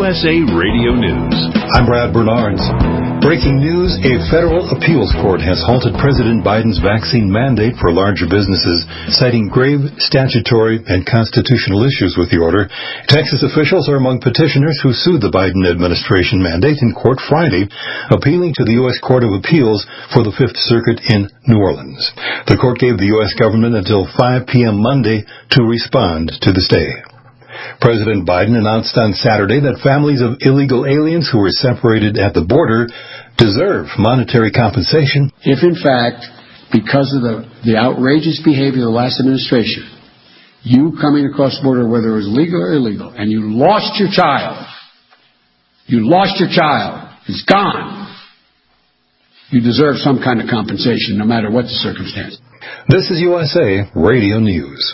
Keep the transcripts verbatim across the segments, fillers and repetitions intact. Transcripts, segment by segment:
S A Radio News. I'm Brad Bernards. Breaking news, a federal appeals court has halted President Biden's vaccine mandate for larger businesses, citing grave statutory and constitutional issues with the order. Texas officials are among petitioners who sued the Biden administration mandate in court Friday, appealing to the U S Court of Appeals for the Fifth Circuit in New Orleans. The court gave the U S government until five p.m. Monday to respond to the stay. President Biden announced on Saturday that families of illegal aliens who were separated at the border deserve monetary compensation. If, in fact, because of the, the outrageous behavior of the last administration, you coming across the border, whether it was legal or illegal, and you lost your child, you lost your child, it's gone, you deserve some kind of compensation, no matter what the circumstance. This is U S A Radio News.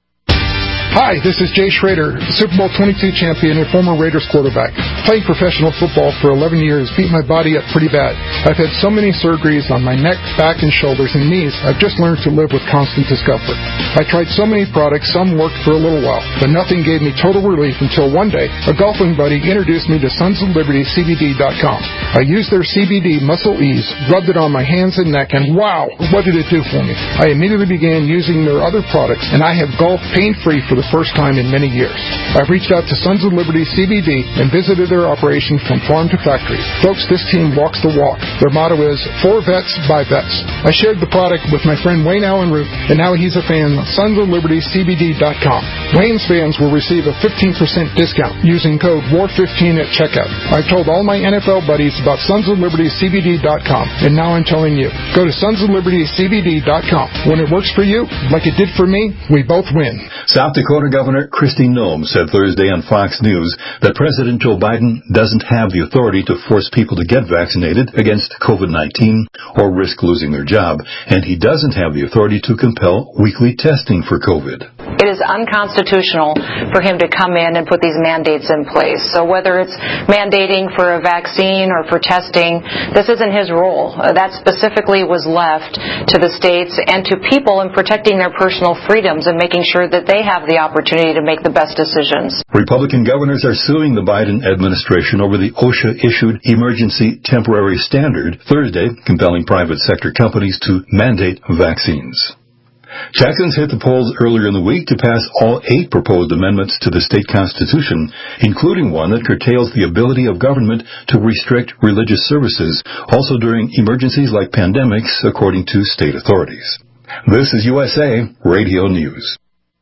Hi, this is Jay Schrader, Super Bowl twenty-two champion and former Raiders quarterback. Playing professional football for eleven years beat my body up pretty bad. I've had so many surgeries on my neck, back, and shoulders and knees, I've just learned to live with constant discomfort. I tried so many products, some worked for a little while, but nothing gave me total relief until one day, a golfing buddy introduced me to Sons of Liberty C B D dot com. I used their C B D Muscle Ease, rubbed it on my hands and neck, and wow, what did it do for me? I immediately began using their other products, and I have golfed pain-free for the first time in many years. I've reached out to Sons of Liberty C B D and visited their operation from farm to factory. Folks, this team walks the walk. Their motto is, for vets, by vets. I shared the product with my friend Wayne Allen Root, and now he's a fan of Sons of Liberty C B D dot com. Wayne's fans will receive a fifteen percent discount using code war fifteen at checkout. I've told all my N F L buddies about Sons of Liberty C B D dot com, and now I'm telling you. Go to Sons of Liberty C B D dot com. When it works for you, like it did for me, we both win. South Dakota Governor Kristi Noem said Thursday on Fox News that President Joe Biden doesn't have the authority to force people to get vaccinated against COVID nineteen or risk losing their job, and he doesn't have the authority to compel weekly testing for COVID. It is unconstitutional for him to come in and put these mandates in place. So whether it's mandating for a vaccine or for testing, this isn't his role. Uh, that specifically was left to the states and to people in protecting their personal freedoms and making sure that they have the opportunity to make the best decisions. Republican governors are suing the Biden administration over the OSHA-issued emergency temporary standard Thursday, compelling private sector companies to mandate vaccines. Jackson's hit the polls earlier in the week to pass all eight proposed amendments to the state constitution, including one that curtails the ability of government to restrict religious services, also during emergencies like pandemics, according to state authorities. This is U S A Radio News.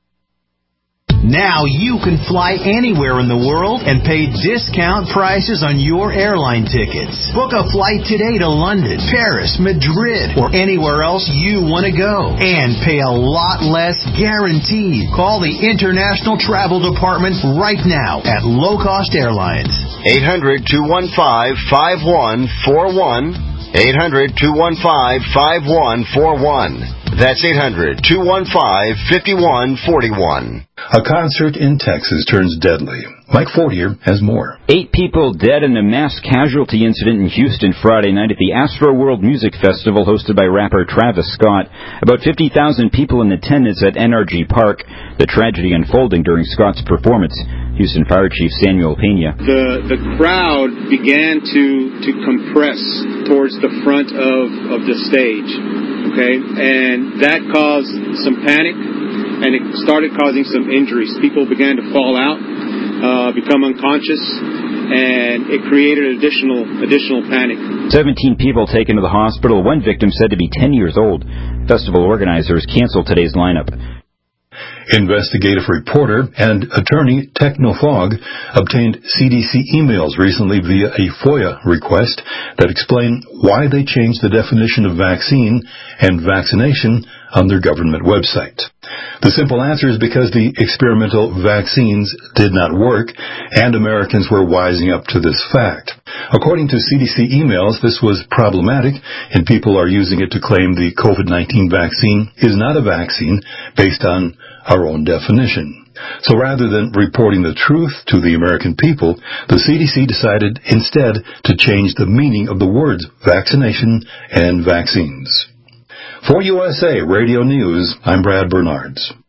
Now you can fly anywhere in the world and pay discount prices on your airline tickets. Book a flight today to London, Paris, Madrid, or anywhere else you want to go. And pay a lot less guaranteed. Call the International Travel Department right now at Low Cost Airlines. eight hundred, two one five, five one four one. eight hundred, two one five, five one four one. That's eight hundred, two one five, five one four one. A concert in Texas turns deadly. Mike Fortier has more. Eight people dead in a mass casualty incident in Houston Friday night at the Astro World Music Festival hosted by rapper Travis Scott. About fifty thousand people in attendance at N R G Park. The tragedy unfolding during Scott's performance. Houston Fire Chief Samuel Pena. The the crowd began to, to compress towards the front of, of the stage, okay? And that caused some panic, and it started causing some injuries. People began to fall out, uh, become unconscious, and it created additional additional panic. Seventeen people taken to the hospital, one victim said to be ten years old. Festival organizers canceled today's lineup. Investigative reporter and attorney Technofog obtained C D C emails recently via a FOIA request that explain why they changed the definition of vaccine and vaccination on their government website. The simple answer is because the experimental vaccines did not work, and Americans were wising up to this fact. According to C D C emails, this was problematic, and people are using it to claim the COVID nineteen vaccine is not a vaccine based on our own definition. So rather than reporting the truth to the American people, the C D C decided instead to change the meaning of the words vaccination and vaccines. For U S A Radio News, I'm Brad Bernards.